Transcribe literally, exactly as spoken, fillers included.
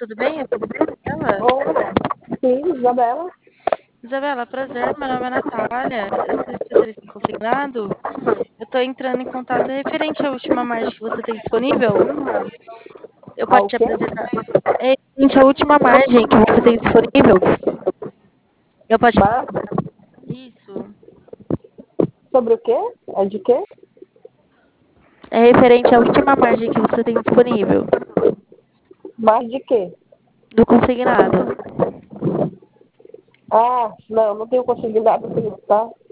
tudo bem? Isabela? Oi, sim, Isabela. Isabela, prazer, meu nome é Natália. Eu sou especialista em consignado. Eu estou entrando em contato referente à última margem que você tem disponível. Eu posso Ao te quê? apresentar? É referente à última margem que você tem disponível. Eu posso te Mas apresentar? Isso. sobre o quê? É de quê? É referente à última margem que você tem disponível. Mas de quê? Do consignado. Ah, não, não tenho conseguido nada para tá?